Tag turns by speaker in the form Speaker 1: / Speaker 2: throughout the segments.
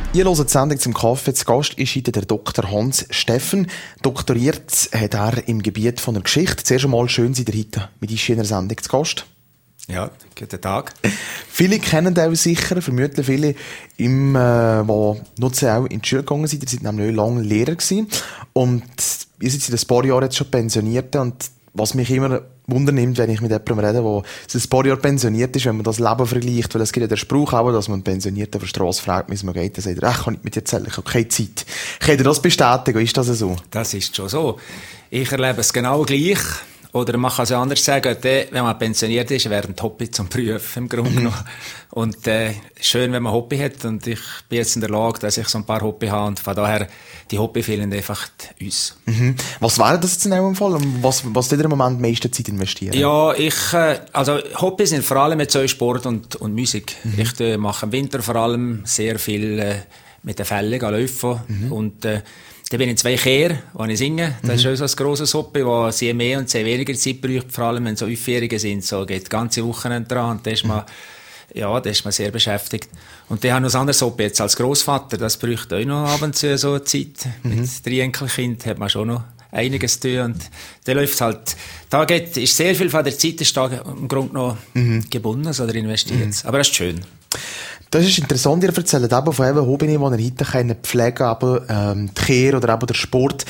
Speaker 1: Ihr hört die Sendung zum Kaffee. Zu Gast ist heute der Dr. Hans Steffen. Doktoriert hat er im Gebiet von der Geschichte. Zuerst einmal schön, seid ihr heute mit uns in der Sendung zu Gast.
Speaker 2: Ja, guten Tag.
Speaker 1: Viele kennen auch sicher, vermutlich viele, die nutzen auch in die Schule gegangen sind. Ihr seid nämlich lange Lehrer gewesen. Und ihr seid seit ein paar Jahren jetzt schon pensioniert. Und was mich immer wundernimmt, wenn ich mit jemandem rede, der seit ein paar Jahren pensioniert ist, wenn man das Leben vergleicht, weil es gibt ja den Spruch auch, dass man einen Pensionierten auf der Strasse fragt, wie es mir geht, dann sagt er, ich kann nicht mit dir erzählen, ich habe keine Zeit. Könnt ihr das bestätigen? Ist das so?
Speaker 2: Das ist schon so. Ich erlebe es genau gleich. Oder man kann es ja anders sagen, wenn man pensioniert ist, wäre ein Hobby zum Prüfen im Grunde genommen. Und schön, wenn man Hobby hat. Und ich bin jetzt in der Lage, dass ich so ein paar Hobby habe. Und von daher, die Hobby fehlen einfach uns. Mhm.
Speaker 1: Was wäre das jetzt in eurem Fall? Was ihr im Moment die meiste Zeit investieren?
Speaker 2: Ja, also Hobby sind vor allem jetzt so Sport und Musik. Mhm. Ich mache im Winter vor allem sehr viel mit den Fällen laufen. Mhm. Und da bin ich 2 Kehr, wo ich singe. Das ist auch so ein grosses Hobby, wo sehr mehr und sehr weniger Zeit braucht. Vor allem, wenn so Aufführungen sind, so geht die ganze Woche dran. Und da ist man, da ist man sehr beschäftigt. Und die haben noch ein anderes Hobby jetzt als Grossvater. Das braucht auch noch ab und zu so Zeit. Mit 3 Enkelkindern hat man schon noch einiges zu tun. Und da läuft halt, ist sehr viel von der Zeit ist da im Grunde noch gebunden oder investiert. Aber das ist schön.
Speaker 1: Das ist interessant, ihr erzählt eben von einem Hobby, das ihr heute pflegen könnt, die Kehr oder eben der Sport.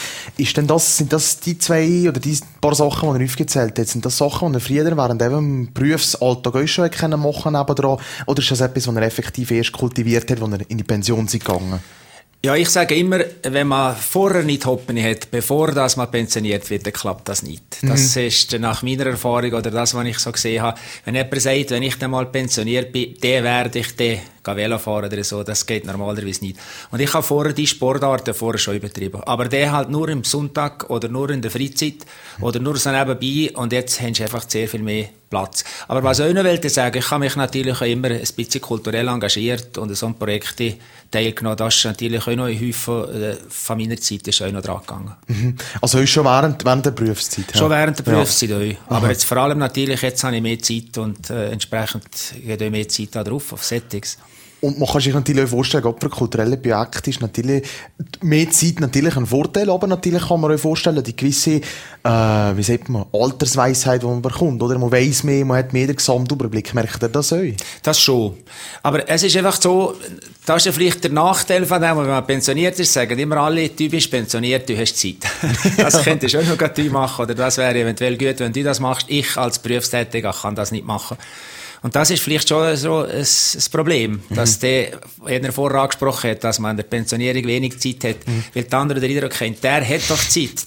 Speaker 1: Sind das die 2 oder die paar Sachen, die ihr aufgezählt habt, sind das Sachen, die ihr früher während im Berufsalltag auch schon machen konnte? Oder ist das etwas, was ihr effektiv erst kultiviert habt, als ihr in die Pension seid gegangen?
Speaker 2: Ja, ich sage immer, wenn man vorher nicht Hobby hat, bevor das man pensioniert wird, dann klappt das nicht. Das ist nach meiner Erfahrung oder das, was ich so gesehen habe. Wenn jemand sagt, wenn ich dann mal pensioniert bin, dann werde ich Velo fahren oder so, das geht normalerweise nicht. Und ich habe vorher die Sportarten schon übertrieben. Aber der halt nur im Sonntag oder nur in der Freizeit oder nur so nebenbei und jetzt haben sie einfach sehr viel mehr Platz. Aber was ich auch noch wollte sagen, ich habe mich natürlich auch immer ein bisschen kulturell engagiert und an so Projekten teilgenommen. Das ist natürlich auch noch in Häufen von meiner Zeit ist auch noch dran gegangen. Mhm.
Speaker 1: Also schon während der Berufszeit? Ja.
Speaker 2: Schon während der Berufszeit auch. Aber jetzt vor allem natürlich, jetzt habe ich mehr Zeit und entsprechend geht auch mehr Zeit da drauf, auf Settings.
Speaker 1: Und man kann sich natürlich auch vorstellen, gerade für kulturelle Projekte ist natürlich mehr Zeit natürlich ein Vorteil, aber natürlich kann man auch vorstellen, die gewisse, Altersweisheit, die man bekommt, oder? Man weiss mehr, man hat mehr den Gesamtüberblick. Merkt ihr das auch?
Speaker 2: Das schon. Aber es ist einfach so, das ist ja vielleicht der Nachteil von dem, wenn man pensioniert ist, sagen immer alle, du bist pensioniert, du hast Zeit. Das könntest du auch noch du machen, oder das wäre eventuell gut, wenn du das machst. Ich als Berufstätiger kann das nicht machen. Und das ist vielleicht schon so ein Problem, dass der vorher angesprochen hat, dass man in der Pensionierung wenig Zeit hat, weil der andere den Eindruck kennt, der hat doch Zeit,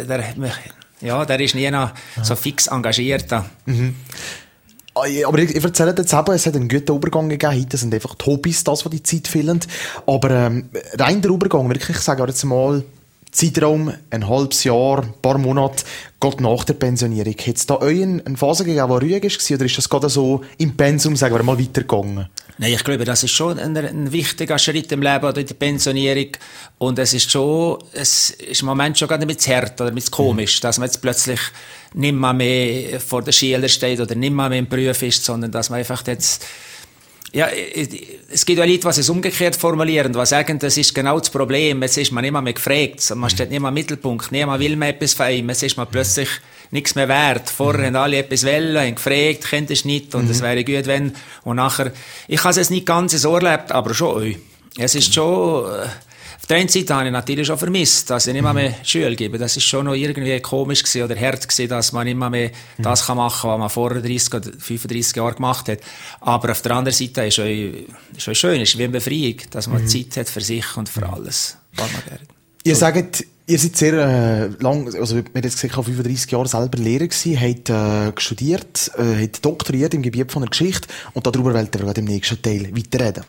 Speaker 2: der ist nie noch so fix engagiert.
Speaker 1: Aber ich erzähle jetzt eben, es hat einen guten Übergang gegeben, heute sind einfach die Hobbys, das, was die Zeit fehlen. Aber rein der Übergang, wirklich, ich sage jetzt mal, Zeitraum, ein halbes Jahr, ein paar Monate, gerade nach der Pensionierung. Hat es da euch eine Phase gegeben, die ruhig war, oder ist das gerade so im Pensum, sagen wir mal, weitergegangen?
Speaker 2: Nein, ich glaube, das ist schon ein wichtiger Schritt im Leben, oder die Pensionierung. Und es ist im Moment schon gerade ein bisschen hart oder ein bisschen komisch, dass man jetzt plötzlich nicht mehr vor der Schule steht oder nicht mehr im Beruf ist, sondern dass man einfach jetzt es gibt auch Leute, die es umgekehrt formulieren, die sagen, das ist genau das Problem. Jetzt ist man nicht mehr gefragt. Man steht nicht mehr im Mittelpunkt. Niemand will mehr etwas von ihm. Jetzt ist man plötzlich nichts mehr wert. Vorher haben alle etwas wollen, haben gefragt, könntest nicht. Und es wäre gut, wenn. Und nachher, ich habe es jetzt nicht ganz so erlebt, aber schon. Es ist schon, auf der einen Seite habe ich natürlich schon vermisst, dass ich nicht mehr Schule gebe. Das ist schon noch irgendwie komisch gewesen oder hart gewesen, dass man nicht mehr das kann machen, was man vor 30 oder 35 Jahren gemacht hat. Aber auf der anderen Seite ist es schön, es ist wie eine Befreiung, dass man Zeit hat für sich und für alles, was man gerne.
Speaker 1: Ihr sagt, ihr seid sehr lang, also wir haben jetzt gesagt, 35 Jahre selber Lehrer gewesen, habt studiert, habt doktoriert im Gebiet von der Geschichte und darüber wollen wir gerade im nächsten Teil weiterreden.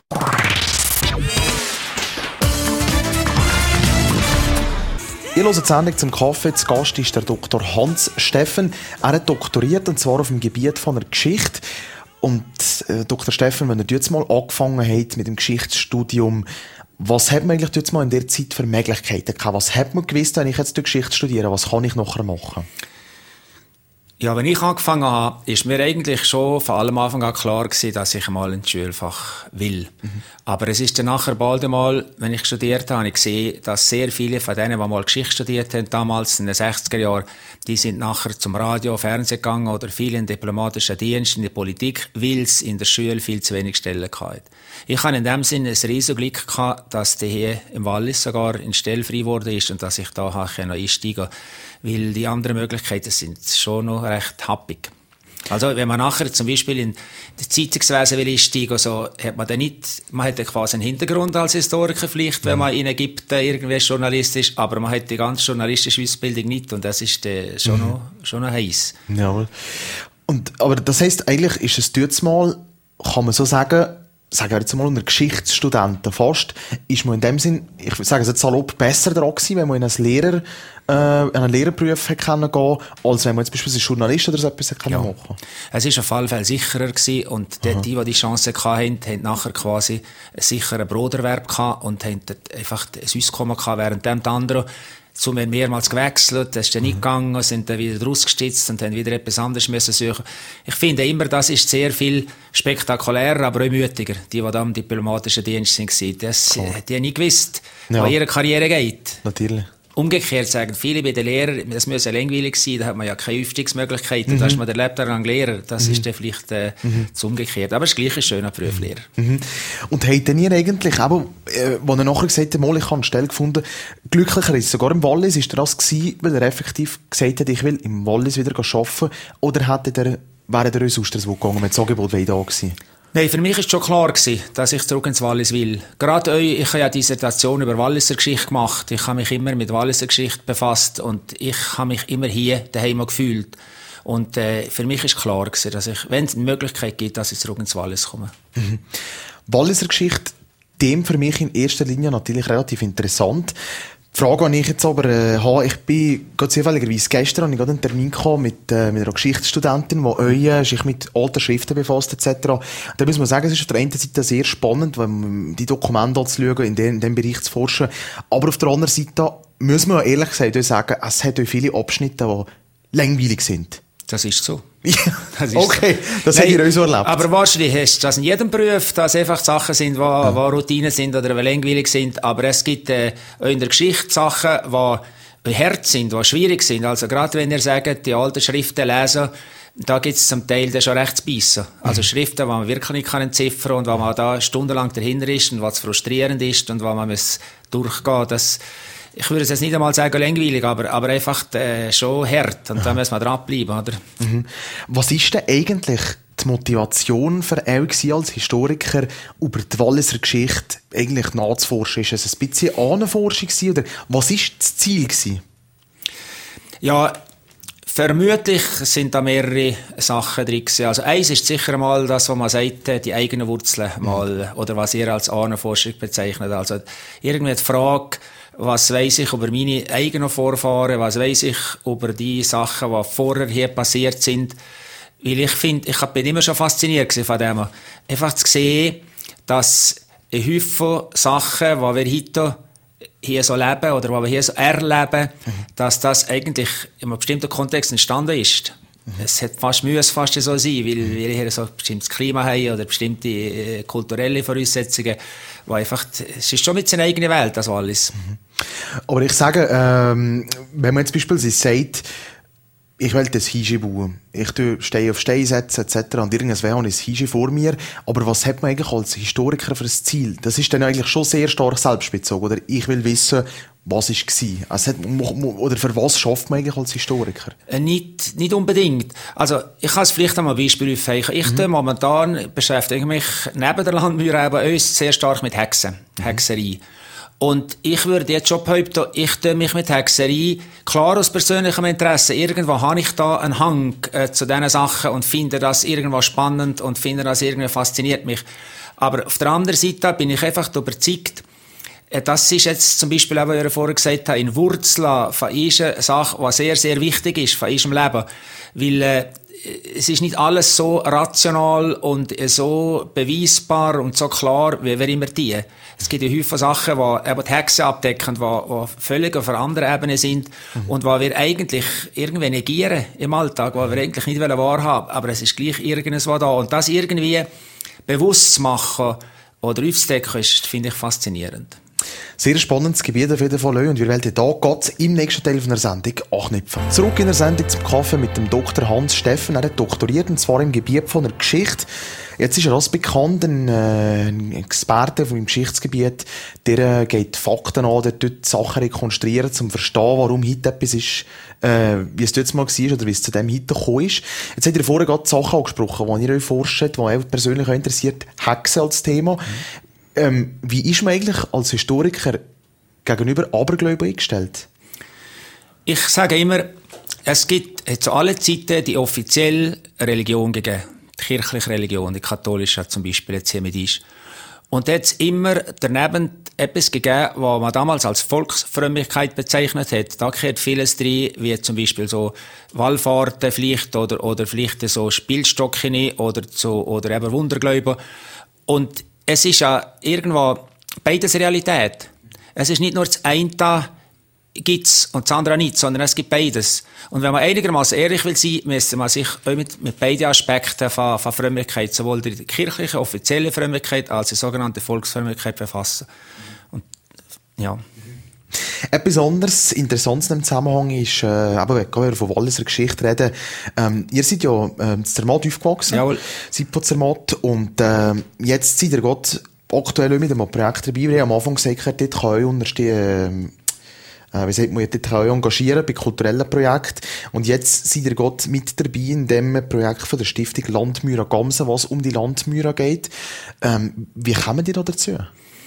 Speaker 1: Ihr hört die Sendung zum Kaffee. Zu Gast ist der Dr. Hans Steffen. Er hat doktoriert, und zwar auf dem Gebiet von der Geschichte. Und Dr. Steffen, wenn ihr jetzt mal angefangen habt mit dem Geschichtsstudium, was hat man eigentlich jetzt mal in der Zeit für Möglichkeiten gehabt? Was hat man gewusst, wenn ich jetzt die Geschichte studiere? Was kann ich nachher machen?
Speaker 2: Ja, wenn ich angefangen habe, ist mir eigentlich schon von allem Anfang an klar gewesen, dass ich mal ein Schulfach will. Aber es ist dann nachher bald einmal, wenn ich studiert habe, ich gesehen, dass sehr viele von denen, die mal Geschichte studiert haben, damals in den 60er Jahren, die sind nachher zum Radio, Fernsehen gegangen oder viele in diplomatischen Diensten, in der Politik, weil es in der Schule viel zu wenig Stellen hatte. Ich habe in dem Sinne ein riesiges Glück gehabt, dass die hier im Wallis sogar in Stelle frei geworden ist und dass ich da noch einsteigen konnte. Weil die anderen Möglichkeiten sind schon noch recht happig. Also, wenn man nachher zum Beispiel in das Zeitungswesen will einsteigen, so, hat man dann nicht, man hat dann quasi einen Hintergrund als Historiker vielleicht, wenn man in Ägypten irgendwie Journalist ist, aber man hat die ganze journalistische Ausbildung nicht und das ist schon noch heiß.
Speaker 1: Ja. Aber das heisst, eigentlich ist es dort mal, kann man so sagen, sagen wir jetzt mal unter Geschichtsstudenten fast, ist man in dem Sinn, ich sage es jetzt salopp, besser dran gewesen, wenn man in einen Lehrerberuf können gehen, als wenn man jetzt beispielsweise Journalist oder so etwas machen kann.
Speaker 2: Es war auf jeden Fall sicherer gewesen und die Chance hatten, haben nachher quasi einen sicheren Broterwerb gehabt und haben einfach ein Auskommen gehabt, während die anderen mehrmals gewechselt, das ist dann nicht gegangen, sind dann wieder rausgestitzt und haben wieder etwas anderes müssen suchen. Ich finde immer, das ist sehr viel spektakulärer, aber auch mütiger. Die da im diplomatischen Dienst waren, die haben nicht gewusst, wo ihre Karriere geht.
Speaker 1: Natürlich.
Speaker 2: Umgekehrt sagen viele bei den Lehrern, das müsse langweilig sein, da hat man ja keine Aufstiegsmöglichkeiten, da ist man der lebenslang Lehrer, das ist dann vielleicht zu umgekehrt. Aber es ist gleich ein schöner Berufslehrer.
Speaker 1: Und habt ihr eigentlich, wo er nachher gesagt hat, ich habe eine Stelle gefunden, glücklicher ist sogar im Wallis, ist das gewesen, weil er effektiv gesagt hat, ich will im Wallis wieder arbeiten, oder wäre der uns Austerswald gegangen, mit dem Angebot da gewesen?
Speaker 2: Nein, für mich war schon klar gewesen, dass ich zurück ins Wallis will. Gerade ich habe ja Dissertation über Walliser Geschichte gemacht. Ich habe mich immer mit Walliser Geschichte befasst und ich habe mich immer hier daheim gefühlt. Und für mich ist klar gewesen, dass ich, wenn es eine Möglichkeit gibt, dass ich zurück ins Wallis komme.
Speaker 1: Walliser Geschichte, dem für mich in erster Linie natürlich relativ interessant. Die Frage, die ich jetzt aber habe, ich bin zufälligerweise gestern einen Termin mit einer Geschichtsstudentin, die sich mit alten Schriften befasst etc. Da muss man sagen, es ist auf der einen Seite sehr spannend, die Dokumente anzuschauen, in dem Bereich zu forschen. Aber auf der anderen Seite muss man ehrlich gesagt sagen, es hat auch viele Abschnitte, die langweilig sind.
Speaker 2: Das ist so.
Speaker 1: Das okay, das habt ihr euch so erlebt.
Speaker 2: Aber wahrscheinlich hast du das in jedem Beruf, dass einfach Sachen sind, die Routinen sind oder langweilig sind. Aber es gibt auch in der Geschichte Sachen, die hart sind, die schwierig sind. Also gerade wenn ihr sagt, die alten Schriften lesen, da gibt es zum Teil schon recht zu beißen. Also Schriften, die man wirklich nicht entziffern kann und wo man da stundenlang dahinter ist und was frustrierend ist und wo man muss durchgehen muss. Ich würde es jetzt nicht einmal sagen langweilig, aber einfach schon hart. Und da muss man dranbleiben, oder?
Speaker 1: Was ist denn eigentlich die Motivation für euch als Historiker, über die Walliser Geschichte eigentlich nachzuforschen? Ist es ein bisschen Ahnenforschung gewesen, oder was war das Ziel gewesen? Ja,
Speaker 2: vermutlich sind da mehrere Sachen drin gewesen. Also eins ist sicher mal das, was man sagt, die eigenen Wurzeln mal, oder was ihr als Ahnenforschung bezeichnet. Also irgendwie die Frage, was weiss ich über meine eigenen Vorfahren, was weiss ich über die Sachen, die vorher hier passiert sind. Weil ich finde, ich bin immer schon fasziniert von dem. Einfach zu sehen, dass ein Haufen Sachen, die wir heute hier so leben oder die wir hier so erleben, dass das eigentlich in einem bestimmten Kontext entstanden ist. Es muss fast so sein, weil wir hier so ein bestimmtes Klima haben oder bestimmte kulturelle Voraussetzungen, wo einfach, es ist schon mit seiner eigenen Welt, das Wallis.
Speaker 1: Aber ich sage, wenn man jetzt beispielsweise sagt, ich will das Hiji bauen, ich stehe auf Stein setzen etc. und irgendwas habe ich das Hiji vor mir, aber was hat man eigentlich als Historiker für ein Ziel? Das ist dann eigentlich schon sehr stark selbstbezogen, oder? Ich will wissen, was war. Also oder für was schafft man eigentlich als Historiker?
Speaker 2: Nicht unbedingt. Also, ich kann es vielleicht einmal ein Beispiel aufzeigen. Ich momentan beschäftige mich neben der Landmauer uns sehr stark mit Hexerei. Und ich würde jetzt schon behaupten, ich tue mich mit Hexerei klar aus persönlichem Interesse. Irgendwo habe ich da einen Hang zu diesen Sachen und finde das irgendwo spannend und finde das irgendwie fasziniert mich. Aber auf der anderen Seite bin ich einfach überzeugt, das ist jetzt zum Beispiel auch, was ihr vorher gesagt habt, in Wurzeln von einer Sache, die sehr, sehr wichtig ist, von unserem Leben. Weil es ist nicht alles so rational und so beweisbar und so klar, wie wir immer die. Es gibt ja häufig Sachen, die eben die Hexe abdecken, die völlig auf einer anderen Ebene sind und die wir eigentlich irgendwie negieren im Alltag, die wir eigentlich nicht wahrhaben wollen. Aber es ist gleich irgendwas da. Und das irgendwie bewusst zu machen oder aufzudecken, ist, finde ich, faszinierend.
Speaker 1: Sehr spannendes Gebiet auf jeden Fall. Und wir werden hier gerade im nächsten Teil von der Sendung anknüpfen. Zurück in der Sendung zum Kaffee mit dem Dr. Hans Steffen. Er hat doktoriert, und zwar im Gebiet von der Geschichte. Jetzt ist er als bekannt, ein Experte im Geschichtsgebiet. Der geht Fakten an, der tut Sachen rekonstruieren, um zu verstehen, warum heute etwas ist, wie es dort mal war oder wie es zu dem heute gekommen ist. Jetzt habt ihr vorher gerade Sachen angesprochen, die ihr euch forscht, die euch persönlich auch interessiert. Hexen als Thema. Wie ist man eigentlich als Historiker gegenüber Aberglauben eingestellt?
Speaker 2: Ich sage immer, es hat zu allen Zeiten die offizielle Religion gegeben. Die kirchliche Religion, die katholische zum Beispiel, jetzt hier mit ist. Und da hat es immer daneben etwas gegeben, was man damals als Volksfrömmigkeit bezeichnet hat. Da gehört vieles drin, wie zum Beispiel so Wallfahrten vielleicht oder vielleicht so Spielstocken oder eben Wundergläuben. Und es ist ja irgendwo beides Realität. Es ist nicht nur das eine da gibt's und das andere nicht, sondern es gibt beides. Und wenn man einigermaßen ehrlich will sein, müsste man sich auch mit beiden Aspekten von Frömmigkeit, sowohl die kirchliche, offizielle Frömmigkeit als die sogenannte Volksfrömmigkeit befassen. Und, ja.
Speaker 1: Etwas anderes Interessantes im Zusammenhang ist, wenn wir von Walliser Geschichte reden, ihr seid ja in Zermatt aufgewachsen,
Speaker 2: Jawohl.
Speaker 1: seid von Zermatt, und jetzt seid ihr gerade aktuell mit einem Projekt dabei, weil ihr am Anfang gesagt habt, dort kann euch unterstehen, wie sagt man, dort kann euch engagieren bei kulturellen Projekten, und jetzt seid ihr gerade mit dabei in dem Projekt von der Stiftung Landmüra Gamsen, was um die Landmüra geht. Wie kommen die da dazu?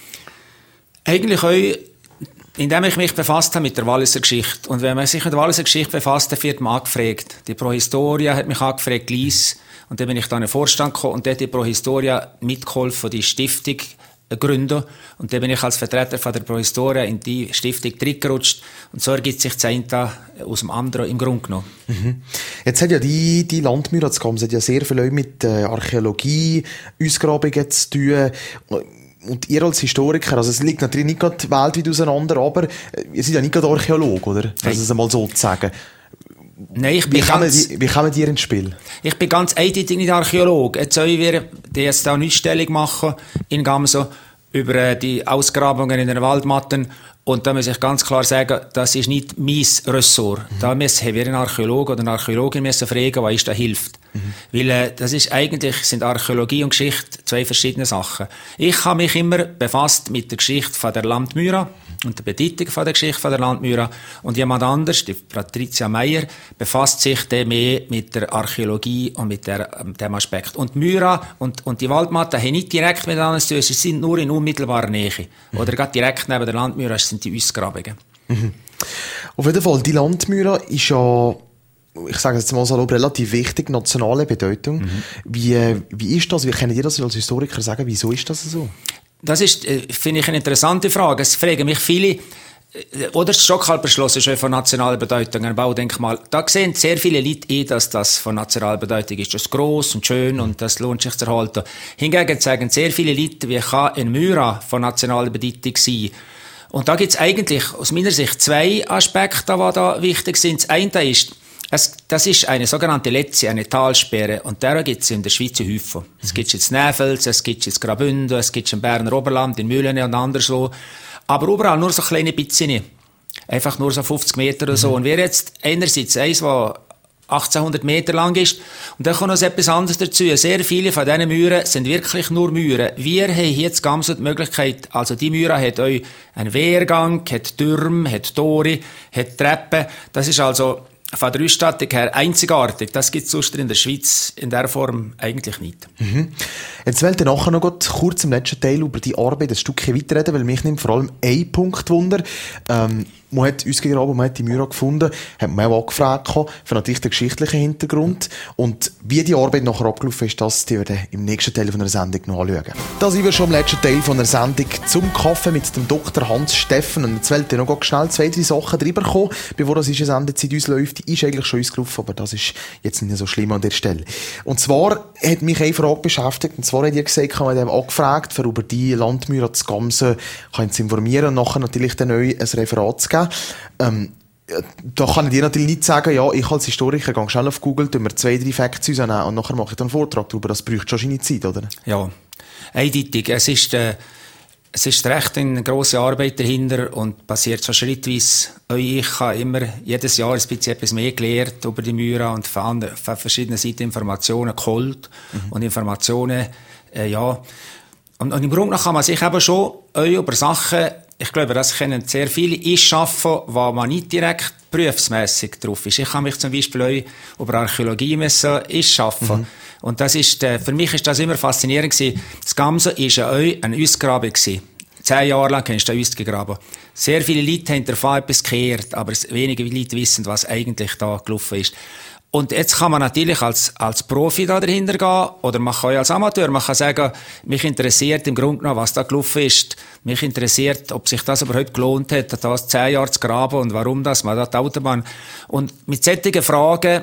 Speaker 2: Eigentlich auch, indem ich mich befasst habe mit der Walliser Geschichte. Und wenn man sich mit der Walliser Geschichte befasst, dann wird man angefragt. Die Prohistoria hat mich angefragt, Lies. Und dann bin ich da in den Vorstand gekommen und dort hat die Prohistoria mitgeholfen, die Stiftung gründen. Und dann bin ich als Vertreter von der Prohistoria in die Stiftung reingerutscht. Und so ergibt sich das eine aus dem anderen im Grunde genommen.
Speaker 1: Mhm. Jetzt hat ja die Landmüra zu Gamsen ja sehr viel mit Archäologie, Ausgrabungen zu tun. Und ihr als Historiker, also es liegt natürlich nicht gerade weltweit auseinander, aber ihr seid ja nicht gerade Archäologe, oder? Also es einmal so zu sagen.
Speaker 2: Nein,
Speaker 1: wie kommen die ins Spiel?
Speaker 2: Ich bin ganz eindeutig nicht Archäologe. Jetzt sollen wir jetzt da eine Ausstellung machen in Gamsen über die Ausgrabungen in den Waldmatten. Und da muss ich ganz klar sagen, das ist nicht mein Ressort. Da müssen wir einen Archäologen oder eine Archäologin fragen, was da hilft. Weil das ist eigentlich, sind Archäologie und Geschichte zwei verschiedene Sachen. Ich habe mich immer befasst mit der Geschichte von der Landmüra und der Bedeutung von der Geschichte von der Landmüra. Und jemand anders, die Patricia Meyer, befasst sich dann mehr mit der Archäologie und mit dem Aspekt. Und die Myra und die Waldmatten haben nicht direkt miteinander zu tun, sie sind nur in unmittelbarer Nähe. Oder gerade direkt neben der Landmüra sind die Ausgrabungen.
Speaker 1: Auf jeden Fall, die Landmüra ist ja, ich sage jetzt mal so, relativ wichtig, nationale Bedeutung. Wie ist das? Wie können ihr das als Historiker sagen? Wieso ist das so?
Speaker 2: Das ist, finde ich, eine interessante Frage. Es fragen mich viele, oder das Stockhalber Schloss ist von nationaler Bedeutung, ein Baudenkmal. Da sehen sehr viele Leute dass das von nationaler Bedeutung ist. Das ist gross und schön und das lohnt sich zu erhalten. Hingegen sagen sehr viele Leute, wie kann ein Myra von nationaler Bedeutung sein? Und da gibt es eigentlich aus meiner Sicht zwei Aspekte, die da wichtig sind. Das eine ist, das ist eine sogenannte Letzi, eine Talsperre. Und der gibt es in der Schweiz häufig. Es gibt es in Näfels, es gibt es in Graubünden, es gibt es im Berner Oberland, in Mühlen und anderswo. Aber überall nur so kleine Bisschen. Einfach nur so 50 Meter oder so. Und wir jetzt einerseits eins, das 1800 Meter lang ist. Und dann kommt noch etwas anderes dazu. Sehr viele von diesen Mühren sind wirklich nur Mühren. Wir haben hier jetzt ganz die Möglichkeit, also die Mühre hat euch einen Wehrgang, hat Türme, hat Tore, hat Treppen. Das ist also von der Ausstattung her einzigartig. Das gibt es sonst in der Schweiz in der Form eigentlich nicht.
Speaker 1: Jetzt wollte ich nachher noch kurz im letzten Teil über die Arbeit ein Stückchen weiterreden, weil mich nimmt vor allem ein Punkt Wunder. man hat uns gegraben, man hat die Myra gefunden, hat man auch angefragt für natürlich den geschichtlichen Hintergrund. Und wie die Arbeit nachher abgelaufen ist, das die wir im nächsten Teil von der Sendung noch anschauen. Da sind wir schon im letzten Teil von der Sendung zum Kaffee mit dem Dr. Hans Steffen. Und jetzt wollte ich noch schnell 2-3 Sachen drüber kommen, bevor das ist eine Sendezeit uns läuft. Die ist eigentlich schon uns gelaufen, aber das ist jetzt nicht so schlimm an der Stelle. Und zwar hat mich eine Frage beschäftigt, und zwar hat ihr gesagt, man hat angefragt, für über die Landmyra zu Gamsen zu informieren und nachher natürlich dann neu ein Referat zu geben. Da kann ich dir natürlich nicht sagen, ja, ich als Historiker gehe schnell auf Google, tue mir 2-3 Facts rausnehmen und nachher mache ich dann einen Vortrag darüber. Das braucht schon seine Zeit, oder?
Speaker 2: Ja, eindeutig. Es ist recht eine grosse Arbeit dahinter und passiert so schrittweise. Ich habe immer jedes Jahr ein bisschen etwas mehr gelernt über die Myra und von verschiedenen Seiten Informationen geholt und Informationen, ja. Und im Grunde kann man sich eben schon über Sachen, ich glaube, das können sehr viele einschaffen, wo man nicht direkt berufsmässig drauf ist. Ich kann mich zum Beispiel auch über Archäologie einschaffen. Und das ist, für mich ist das immer faszinierend gewesen. Das Gamsen war eine Ausgrabung gewesen. 10 Jahre lang hast du eine ausgegraben. Sehr viele Leute haben davon etwas gehört, aber wenige Leute wissen, was eigentlich da gelaufen ist. Und jetzt kann man natürlich als Profi da dahinter gehen, oder man kann ja als Amateur, man kann sagen, mich interessiert im Grunde genommen, was da gelaufen ist. Mich interessiert, ob sich das überhaupt gelohnt hat, das 10 Jahre zu graben und warum das, man da die Autobahn. Und mit solchen Fragen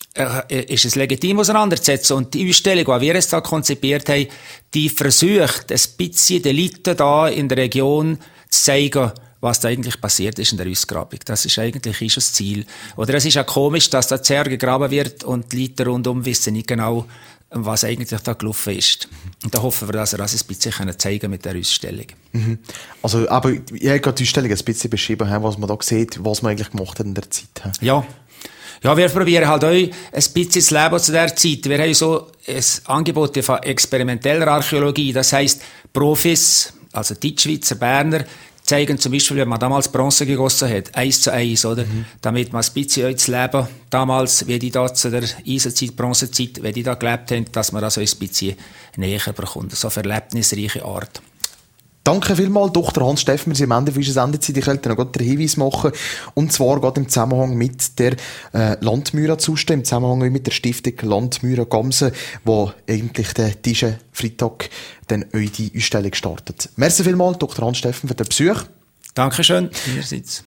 Speaker 2: ist es legitim auseinanderzusetzen. Und die Ausstellung, die wir jetzt da konzipiert haben, die versucht, ein bisschen den Leuten da in der Region zu zeigen, was da eigentlich passiert ist in der Ausgrabung. Das ist eigentlich das Ziel. Oder es ist auch komisch, dass da zuerst gegraben wird und die Leute rundum wissen nicht genau, was eigentlich da gelaufen ist. Und da hoffen wir, dass wir das ein bisschen zeigen mit der Ausstellung. Also, aber ich habe gerade die Ausstellung ein bisschen beschrieben, was man da sieht, was man eigentlich gemacht hat in der Zeit. Ja. Ja, wir probieren halt auch ein bisschen das Leben zu der Zeit. Wir haben so ein Angebot von experimenteller Archäologie. Das heisst, Profis, also Deutschschweizer, Berner, zeigen zum Beispiel, wenn man damals Bronze gegossen hat, 1:1, oder? Damit man ein bisschen das Leben damals, wie die da zu der Eisenzeit, Bronzezeit, wie die da gelebt haben, dass man das ein bisschen näher bekommt. So eine erlebnisreiche Art. Danke vielmals, Dr. Hans Steffen. Wir sind am Ende unserer Sendezeit. Ich wollte noch gerade den Hinweis machen. Und zwar gerade im Zusammenhang mit der Landmyra-Zustand, im Zusammenhang mit der Stiftung Landmyra Gamsen, wo eigentlich diesen Freitag dann die Ausstellung startet. Merci vielmals, Dr. Hans Steffen, für den Besuch. Dankeschön. Meinerseits.